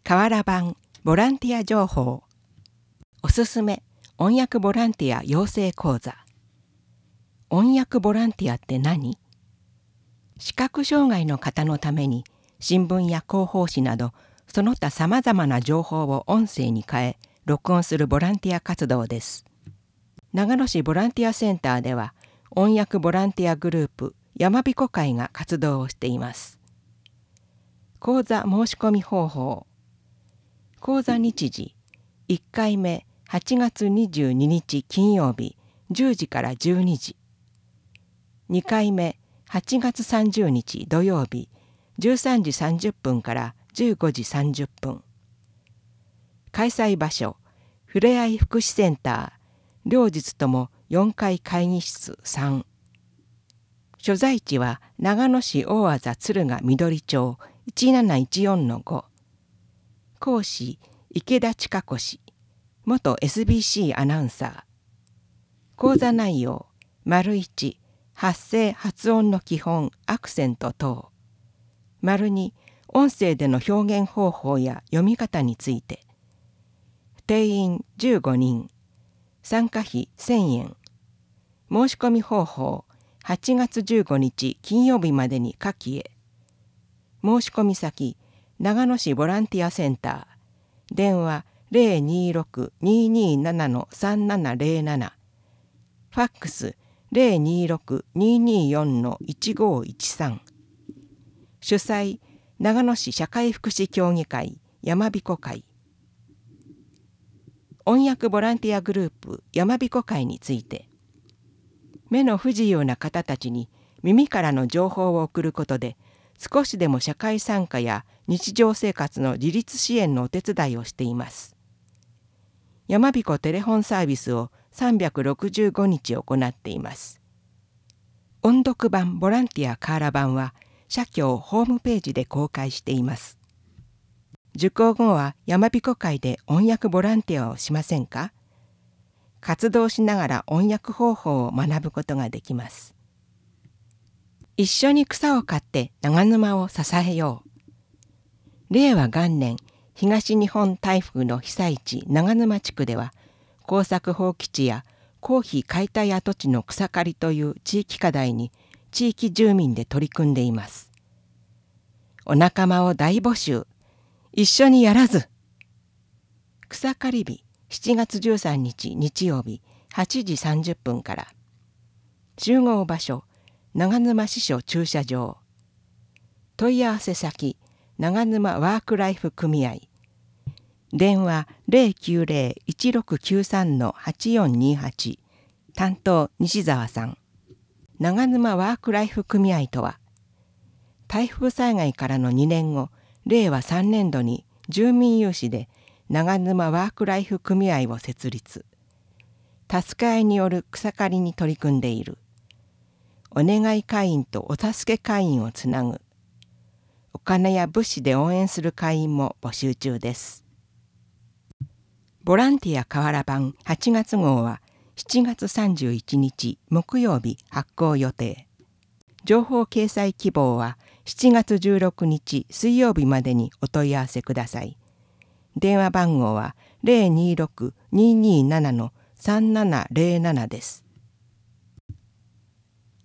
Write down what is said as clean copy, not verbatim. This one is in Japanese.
河原版ボランティア情報。おすすめ音訳ボランティア養成講座。音訳ボランティアって何？視覚障害の方のために新聞や広報誌などその他さまざまな情報を音声に変え録音するボランティア活動です。長野市ボランティアセンターでは音訳ボランティアグループやまびこ会が活動をしています。講座申し込み方法。講座日時1回目8月22日金曜日10時から12時。2回目8月30日土曜日13時30分から15時30分。開催場所ふれあい福祉センター両日とも4階会議室3。所在地は長野市大字敦賀緑町1714-5。講師池田千佳子氏元 SBC アナウンサー。講座内容 ① 発声発音の基本アクセント等 ② 音声での表現方法や読み方について。定員15人。参加費1000円。申し込み方法8月15日金曜日までに下記へ。申し込み先長野市ボランティアセンター。電話 026-227-3707。ファックス 026-224-1513。主催長野市社会福祉協議会やまびこ会。音訳ボランティアグループやまびこ会について。目の不自由な方たちに耳からの情報を送ることで少しでも社会参加や日常生活の自立支援のお手伝いをしています。やまびこテレホンサービスを365日行っています。音読版ボランティア河原版は社協ホームページで公開しています。受講後はやまびこ会で音訳ボランティアをしませんか？活動しながら音訳方法を学ぶことができます。一緒に草を刈って長沼を支えよう。令和元年東日本台風の被災地長沼地区では耕作放棄地や公費解体跡地の草刈りという地域課題に地域住民で取り組んでいます。お仲間を大募集。一緒にやらず。草刈り日7月13日日曜日8時30分から。集合場所長沼支所駐車場。問い合わせ先長沼ワークライフ組合。電話 090-1693-8428。担当西澤さん。長沼ワークライフ組合とは、台風災害からの2年後令和3年度に住民有志で長沼ワークライフ組合を設立。助け合いによる草刈りに取り組んでいる。お願い会員とお助け会員をつなぐ。お金や物資で応援する会員も募集中です。ボランティア河原版8月号は7月31日木曜日発行予定。情報掲載希望は7月16日水曜日までにお問い合わせください。電話番号は 026-227-3707 です。